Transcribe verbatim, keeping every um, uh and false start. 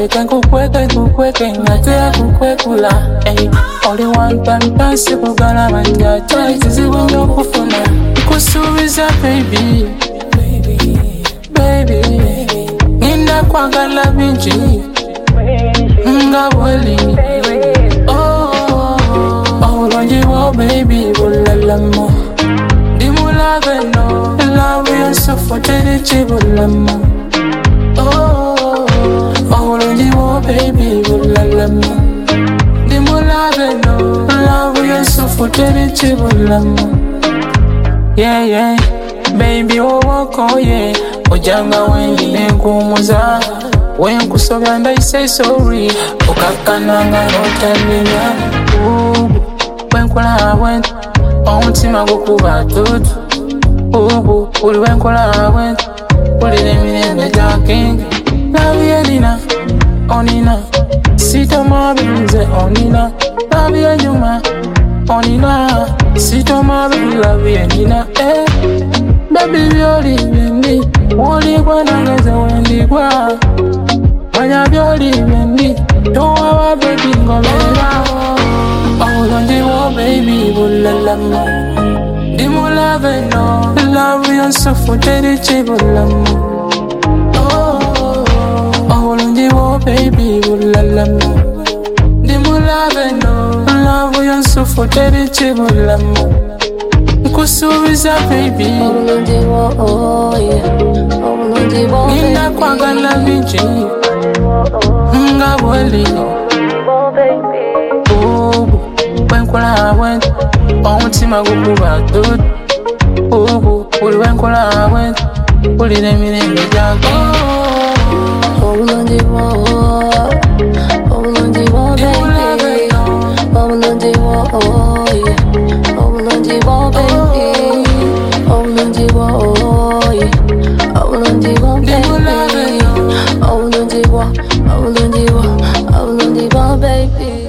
kukweke, can kukweke, kukweke, ngatea kukwekula. Hey, only one time dance, kugala manja, choice is when you kufuna. Kusubiza baby, baby, baby. Ninda kwagala binji, nga wali. Oh, oh, lonji wo baby, bulalamo. Dimulave no, love you so for tene chibulamo. Oh, oh, lonji wo baby, bulalamo. Dimulave no, love you so for tene chibulamo. Yeah, yeah, baby, oh, walk, oh, yeah. Ojanga wengi nekumuza. When kusobya and I say sorry. Okakananga no taninya. Ooh, when kula went. Omutima gukuba tutu. Ooh, uli when kula went. Uli nemine jaking. Love yedina, onina. Sito mabinze onina. Love yeduma, onina. Sito mabinze love yedina. Eh, baby yoli bendi. Woli kwa nangeze wendi kwa. Manya byoli bendi. Don't worry baby ngomela. Oh lonji wo baby bulalama. Dimu love no. Love you so for teri chibulama. Oh, oh lonji wo baby bulalama. Dimu love no. Love you so for teri chibulama. Kusubiza baby. Oh lonji wo oh yeah. Oh lonji wo baby. Ninda kwagala binji. Nga wali. Oh baby. Oh, when kula went. Omutima gukuba tutu. Oh, uli when kula went. Uli nemine jaking. Oh lonji wo. Oh lonji wo baby. Oh lonji wo oh yeah. Oh lonji wo baby. Oh lonji wo oh yeah. Oh lonji wo baby. Oh lonji wo. Oh lonji wo. Oh lonji wo baby.